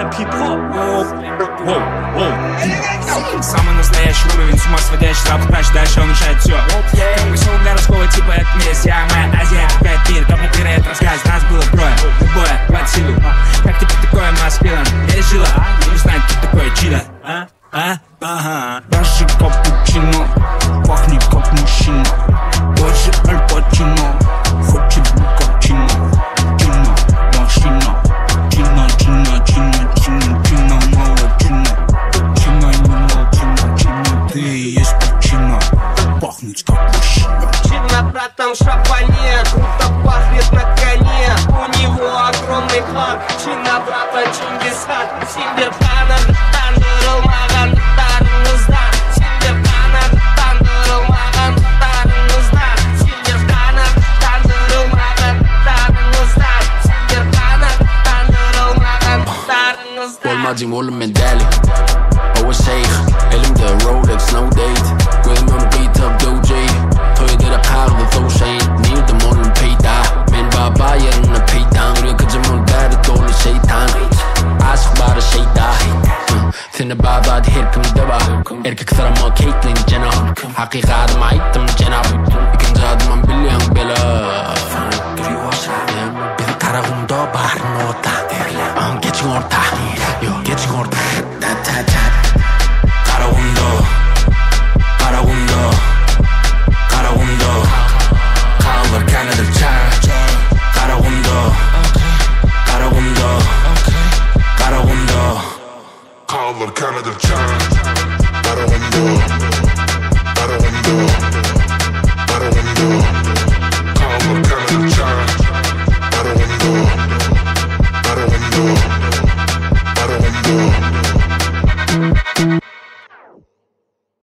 рэп, хип-хоп. Самый настоящий уровень, с ума сводящий рап, значит дальше он решает все. Веселый городского типа это месть, я моя Азия, какая мир, топ это рассказ, нас было трое, любое под силу. Как тебе такое маскилан? Я жила, не знаю, кто такое чидо. Даже капучино пахнет как мужчина. Даже Аль Пачино хочет быть как Чино. Чино, машина. Чино, Чино, Чино, Чино, Чино, мало Чино. Чино, мало Чино, Чино, ты и есть причина. Пахнет как мужчина. Чино, братан, в шапане, круто пахнет на коне. У него огромный клан. Чино, братан, Чингисхан. Симбирхана, Тандырылмаган, Тарыңызда. Симбирхана, Тандырылмаган, Тарыңызда. Симбирхана, Тандырылмаган, Тарыңызда. Симбирхана, Tandırılmagan, Tarыңızda. Olmacım oğlum ben deli Hava şeyh Elimde Rolex no date Koyamıyorum beat up DJ Toylara pahalı flow şeyin Nirdim oğlum peyda Ben baba yerine peydan Buraya kızımın derdi dolu şeytan Aşk bari şeyda Seni bağdadı her kim deva Erkek sarama Caitlyn Jenner Hakikatıma aittim cenab İkinci adımın bilyen bela Bizi tarafımda baharın orta Geçin orta Geçin orta Karavundo Karavundo Karavundo Kaldır kendidir çar Karavundo Karavundo Karavundo Kaldır kendidir çar Karavundo Karavundo Karavundo Kaldır kendidir çar Karavundo Karavundo Karavundo